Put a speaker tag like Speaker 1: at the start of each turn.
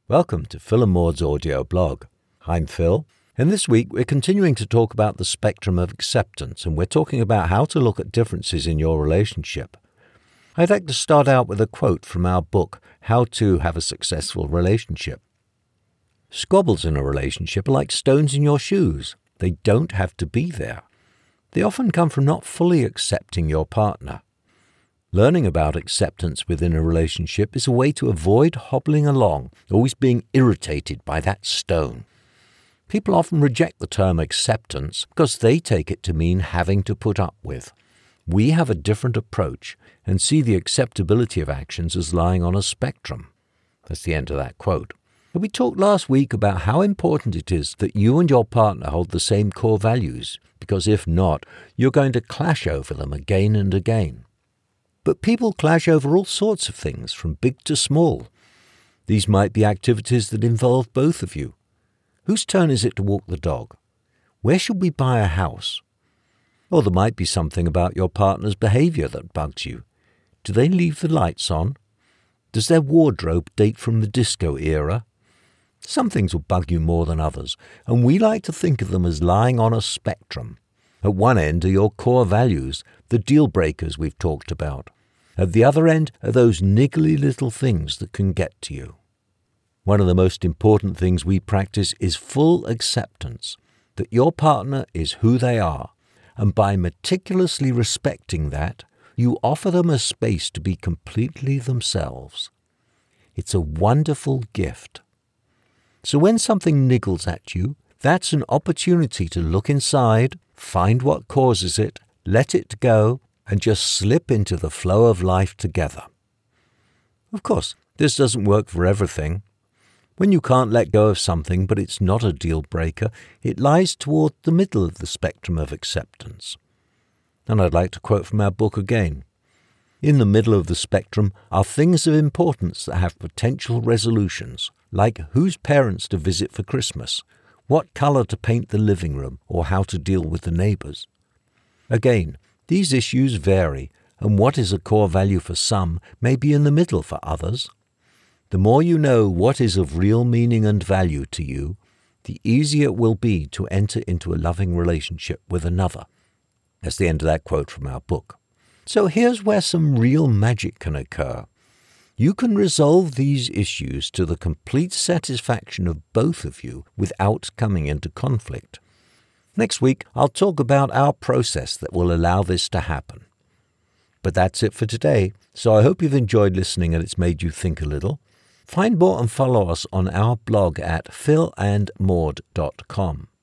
Speaker 1: Welcome to Phil and Maud's audio blog. I'm Phil, and this week we're continuing to talk about the spectrum of acceptance, and we're talking about how to look at differences in your relationship. I'd like to start out with a quote from our book, How to Have a Successful Relationship. Squabbles in a relationship are like stones in your shoes. They don't have to be there. They often come from not fully accepting your partner. Learning about acceptance within a relationship is a way to avoid hobbling along, always being irritated by that stone. People often reject the term acceptance because they take it to mean having to put up with. We have a different approach and see the acceptability of actions as lying on a spectrum. That's the end of that quote. And we talked last week about how important it is that you and your partner hold the same core values, because if not, you're going to clash over them again and again. But people clash over all sorts of things, from big to small. These might be activities that involve both of you. Whose turn is it to walk the dog? Where should we buy a house? Or there might be something about your partner's behavior that bugs you. Do they leave the lights on? Does their wardrobe date from the disco era? Some things will bug you more than others, and we like to think of them as lying on a spectrum. At one end are your core values, the deal breakers we've talked about. At the other end are those niggly little things that can get to you. One of the most important things we practice is full acceptance, that your partner is who they are, and by meticulously respecting that, you offer them a space to be completely themselves. It's a wonderful gift. So when something niggles at you, that's an opportunity to look inside, find what causes it, let it go, and just slip into the flow of life together. Of course, this doesn't work for everything. When you can't let go of something, but it's not a deal breaker, it lies toward the middle of the spectrum of acceptance. And I'd like to quote from our book again. In the middle of the spectrum are things of importance that have potential resolutions, like whose parents to visit for Christmas, what color to paint the living room, or how to deal with the neighbors. Again, these issues vary, and what is a core value for some may be in the middle for others. The more you know what is of real meaning and value to you, the easier it will be to enter into a loving relationship with another. That's the end of that quote from our book. So here's where some real magic can occur. You can resolve these issues to the complete satisfaction of both of you without coming into conflict. Next week, I'll talk about our process that will allow this to happen. But that's it for today, so I hope you've enjoyed listening and it's made you think a little. Find more and follow us on our blog at philandmaud.com.